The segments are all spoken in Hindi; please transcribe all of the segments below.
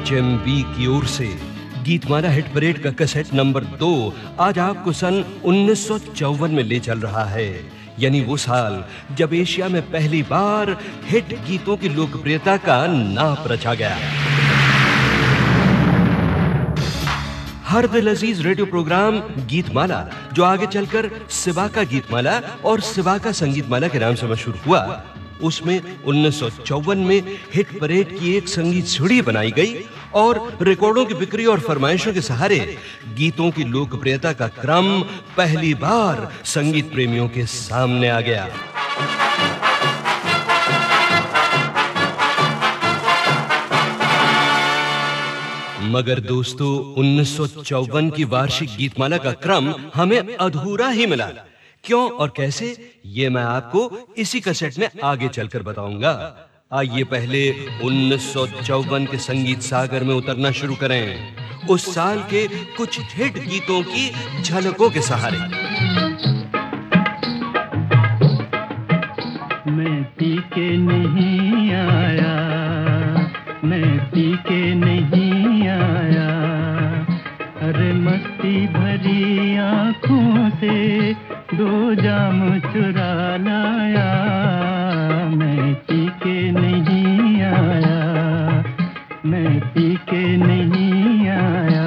HMV की ओर से गीतमाला हिट परेड का कैसेट नंबर 2 आज आपको सन 1954 में ले चल रहा है, यानी वो साल जब एशिया में पहली बार हिट गीतों की लोकप्रियता का नाप रचा गया। हर दिल अजीज रेडियो प्रोग्राम गीतमाला, जो आगे चलकर सिवा का गीतमाला और सिवा का संगीतमाला के नाम से मशहूर हुआ, उसमें 1954 में हिट परेड की एक संगीत सीढ़ी बनाई गई और रिकॉर्डों की बिक्री और फरमाइशों के सहारे गीतों की लोकप्रियता का क्रम पहली बार संगीत प्रेमियों के सामने आ गया। मगर दोस्तों, 1954 की वार्षिक गीतमाला का क्रम हमें अधूरा ही मिला। क्यों और कैसे, ये मैं आपको इसी कैसेट में आगे चलकर बताऊंगा। आइए पहले 1954 के संगीत सागर में उतरना शुरू करें, उस साल के कुछ हिट गीतों की झलकों के सहारे। मैं पी के नहीं आया, मैं पी के नहीं आया, अरे मस्ती भरी आँखों से दो जाम चुरा लाया। मैं पी के नहीं आया, मैं पी के नहीं आया।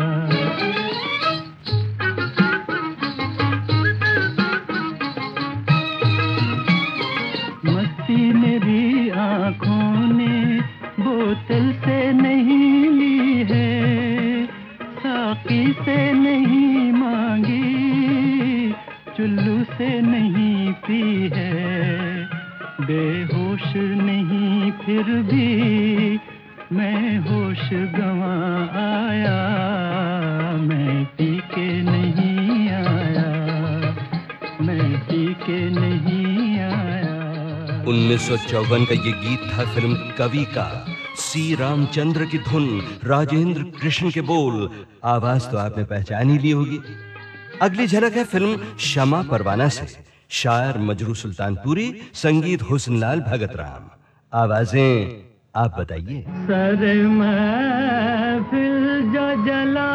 मस्ती मेरी आँखों ने बोतल से नहीं ली है, साकी से नहीं मांगी, चुल्लू से नहीं पी है, बेहोश नहीं फिर भी मैं होश गंवा आया। मैं पी के नहीं आया, मैं पी के नहीं आया। 1954 का ये गीत था फिल्म कवि का। सी रामचंद्र की धुन, राजेंद्र कृष्ण के बोल, आवाज तो आपने पहचान ही ली होगी। अगली झलक है फिल्म शमा परवाना से। शायर मजरू सुल्तानपुरी, संगीत हुस्नलाल भगत राम, आवाजें आप बताइए। सर महफिल जो जला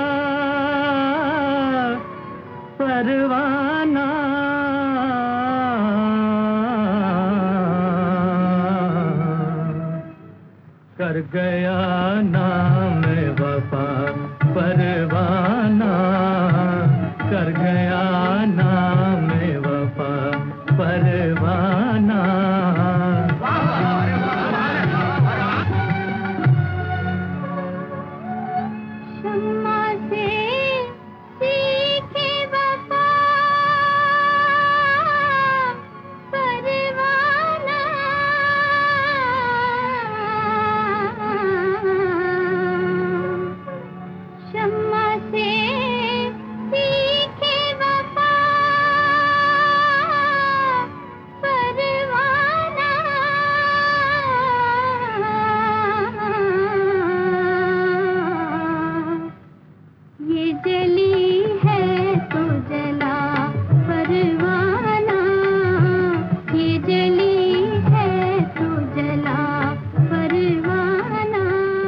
परवाना, कर गया नाम वफा परवाना, कर गया नाम वफा परवाना। शम्मा से सीखे वफा परवाना, शम्मा से सीखे वफा परवाना। ये जली है तो जला परवाना, ये जली है तो जला परवाना।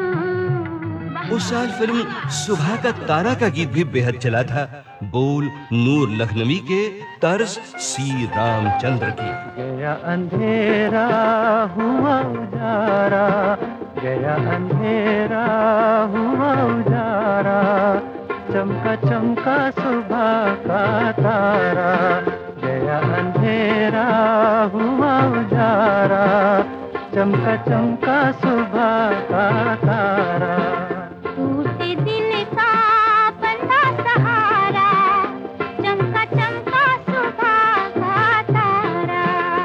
उस साल फिल्म सुबह का तारा का गीत भी बेहद चला था। बोल नूर लखनवी के, तर्ज सी रामचंद्र की। गया अंधेरा हुआ उजारा, गया अंधेरा हुआ उजारा, चमका चमका सुबह का तारा। गया अंधेरा हुआ उजारा, चमका चमका सुबह का तारा। टूटे दिल का बंधा सहारा, चमका चमका सुबह का तारा।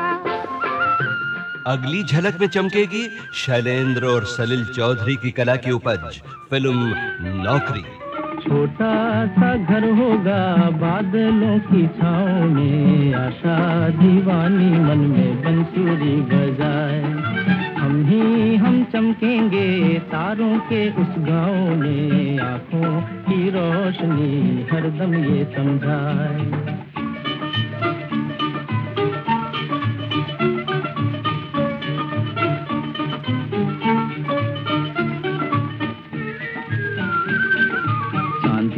अगली झलक में चमकेगी शैलेंद्र और सलिल चौधरी की कला की उपज, फिल्म नौकरी। छोटा सा घर होगा बादलों की छाँव में, आशा दीवानी मन में बंसुरी बजाए। हम चमकेंगे तारों के उस गाँव में, आँखों की रोशनी हरदम ये समझाए।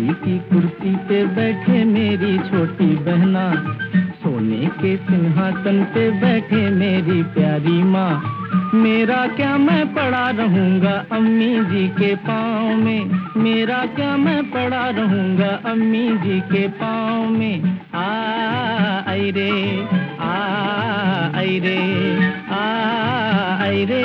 चांदी की कुर्सी पे बैठे मेरी छोटी बहना, सोने के सिंहासन पे बैठे मेरी प्यारी माँ। मेरा क्या मैं पड़ा रहूंगा अम्मी जी के पाँव में, मेरा क्या मैं पड़ा रहूंगा अम्मी जी के पाँव में। आई रे आई रे आई रे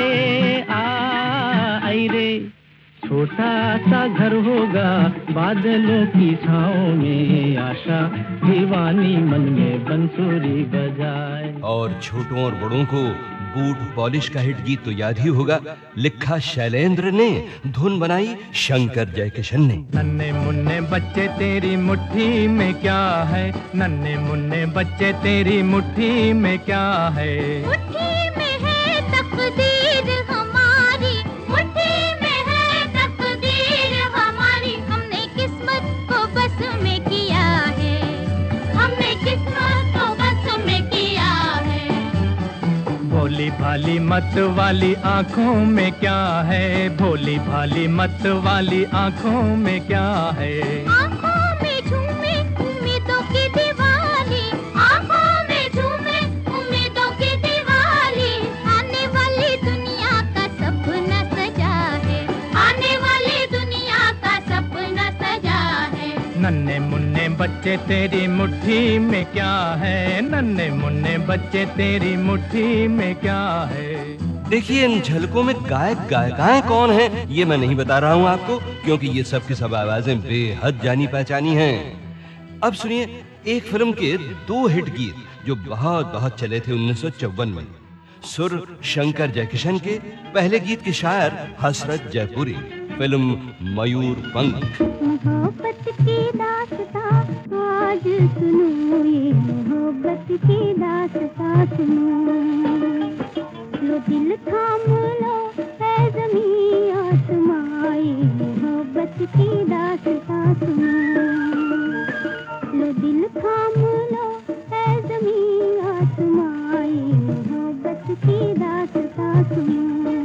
आई रे। छोटा सा घर होगा बादलों की छाँव में, आशा दीवानी मन में बंसुरी बजाए। और छोटों और बड़ों को बूट पॉलिश का हिट गीत तो याद ही होगा, लिखा शैलेंद्र ने, धुन बनाई शंकर जयकिशन ने। नन्हे मुन्ने बच्चे तेरी मुट्ठी में क्या है, नन्हे मुन्ने बच्चे तेरी मुट्ठी में क्या है। मुट्ठी में है तकदीर हमारी, मुट्ठी में है तकदीर हमारी। हमने किस्मत को बस में किया है, हमने किस्मत को बस में किया है। भोली भाली मत वाली आँखों में क्या है, भोली भाली मत वाली आँखों में क्या है। आँखों में झूमे उम्मीदों की दिवाली, आँखों में झूमे उम्मीदों की दिवाली। आने वाली दुनिया का सपना सजा है, आने वाली दुनिया का सपना सजा है। नन्हे मुन्ने बच्चे तेरी मुट्ठी में क्या है, नन्हे मुन्ने बच्चे तेरी मुट्ठी में क्या है। देखिए, इन झलकों में गायक गायिकाएं कौन हैं ये मैं नहीं बता रहा हूं आपको, क्योंकि ये सब की सब आवाजें बेहद जानी पहचानी हैं। अब सुनिए एक फिल्म के 2 हिट गीत जो बहुत बहुत चले थे 1954 में। सुर शंकर जयकिशन के, पहले गीत के शायर हसरत जयपुरी, फिल्म मयूर पंख। मोहब्बत की दास्तां आज सुनो, ये मोहब्बत की दास्तां सुनो। लो दिल थाम लो है ज़मीं आसमां, ये मोहब्बत की दास्तां सुनो। लो दिल थाम लो है ज़मीं आसमां, ये मोहब्बत की दास्तां सुनो।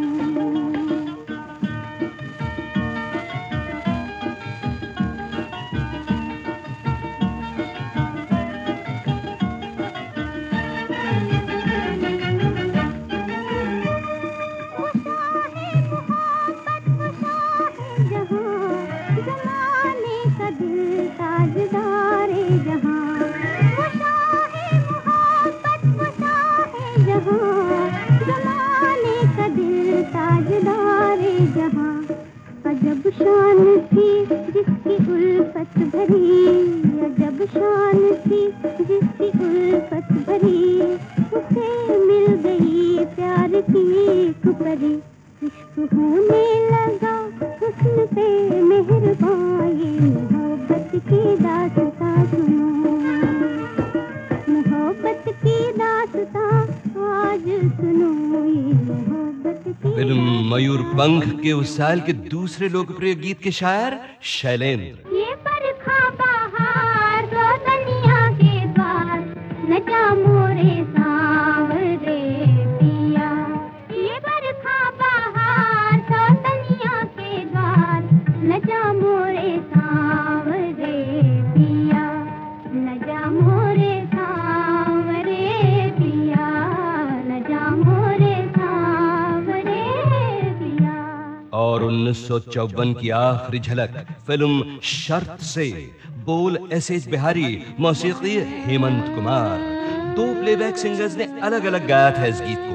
अजब शान थी जिसकी उल्फत भरी, अजब शान थी जिसकी उल्फत भरी। उसे मिल गई प्यार की एक परी, इश्क होने लगा हुस्न पे मेहरबान। ये मोहब्बत की दास्तां सुनो, मोहब्बत की दास्तां आज सुनो, ये मोहब्बत की। फिल्म मयूर पंख के उस साल के दूसरे लोकप्रिय गीत के शायर शैलेंद्र। ये बरखा बहार दो दुनिया के द्वार, न जा मोरे सांवरे पिया। ये बरखा बहार दो दुनिया के द्वार, न जा मोरे सांवरे पिया, न जा मोरे सांवरे पिया, न जा मोरे सांवरे पिया। और 1954 की आखिरी झलक फिल्म शर्त से, बोल SH. Bihari, मौसीकी Hemant Kumar. 2 playback singers ने अलग अलग गाया था इस गीत को।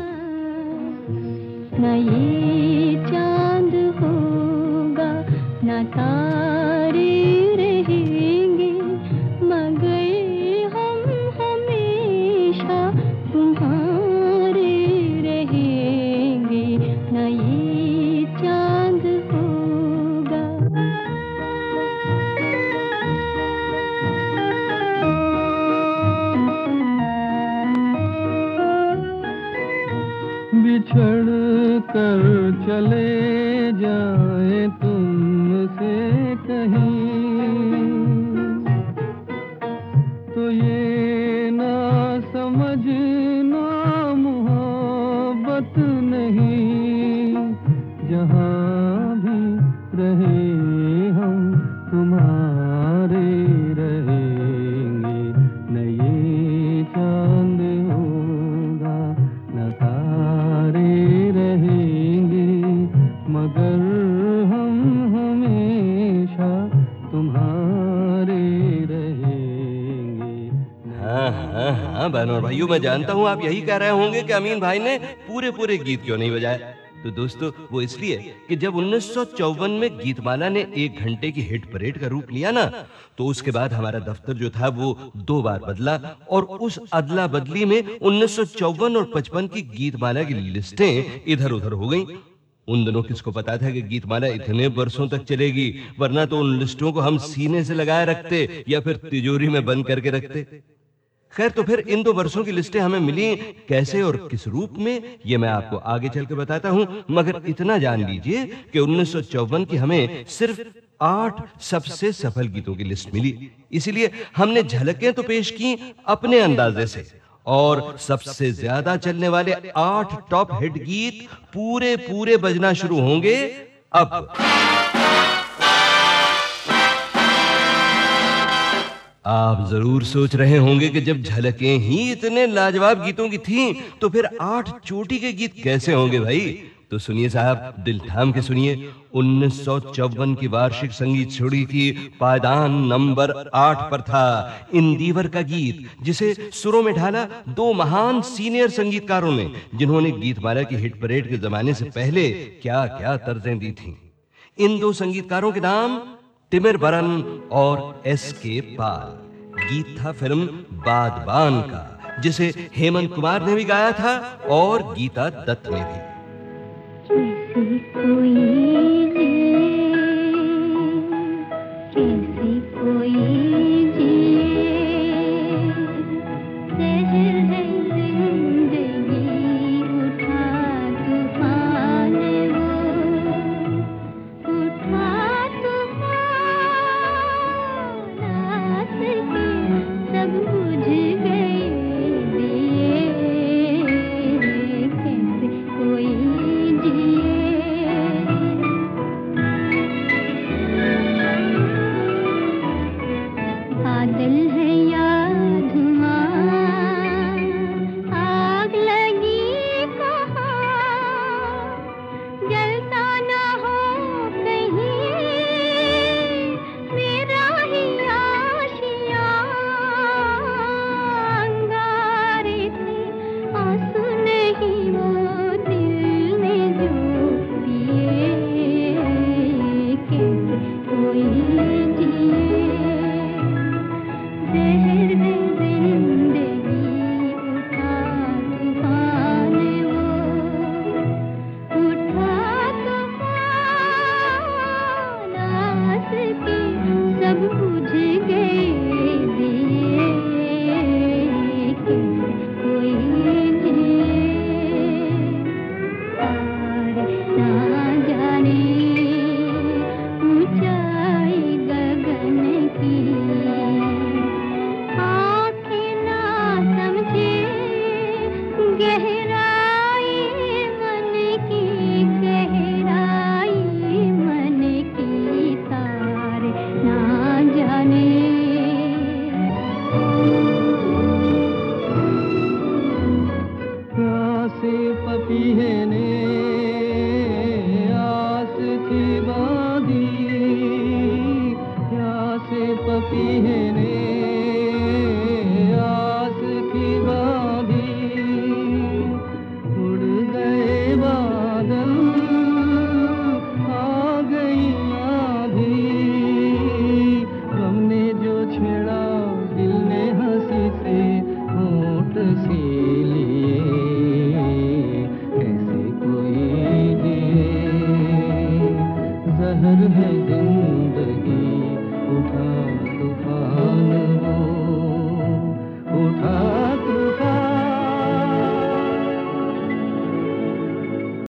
न ये चांद होगा न तारे रहेंगे, मगर हम हमेशा तुम्हारे रहेंगे। न ये चांद होगा। बिछड़ कर तुम्हारे रहेंगे। हाँ हाँ हाँ बहनों और भाइयों, मैं जानता हूँ आप यही कह रहे होंगे कि अमीन भाई ने पूरे गीत क्यों नहीं बजाए। तो दोस्तों वो इसलिए कि जब 1954 में गीतमाला ने 1 घंटे की हिट परेड का रूप लिया ना, तो उसके बाद हमारा दफ्तर जो था वो 2 बार बदला और उस अदला बदली में 1954 और 55 की गीतमाला की लिस्टें इधर उधर हो गईं। उन दिनों किसको पता था कि गीतमाला इतने वर्षों तक चलेगी, वरना तो उन लिस्टों को हम सीने से लगाए रखते या फिर तिजोरी में बंद करके रखते। खैर, तो फिर इन 2 वर्षों की लिस्टें हमें मिली कैसे और किस रूप में, ये मैं आपको आगे चल के बताता हूं, मगर इतना जान लीजिए कि 1954 की हमें सिर्फ 8 सबसे सफल गीतों की लिस्ट मिली। इसीलिए हमने झलकें तो पेश की अपने अंदाजे से, और सबसे ज्यादा चलने वाले 8 टॉप हिट गीत पूरे बजना शुरू होंगे अब। आप जरूर सोच रहे होंगे कि जब झलकें ही इतने लाजवाब गीतों की थीं, तो फिर 8 चोटी के गीत कैसे होंगे भाई? तो सुनिए साहब, दिल थाम के सुनिए। 1954 की वार्षिक संगीत छोड़ी थी पायदान नंबर 8 पर था इंदिवर का गीत, जिसे सुरों में ढाला 2 महान सीनियर संगीतकारों ने, जिन्होंने गीतमाला की हिट परेड के जमाने से पहले क्या क्या तर्जें दी थीं। इन 2 संगीतकारों के नाम तिमिर बरन और एस.के. पाल। गीत था फिल्म बादबान का, जिसे हेमंत कुमार ने भी गाया था और गीता दत्त ने भी। कैसे कोई कोई जिए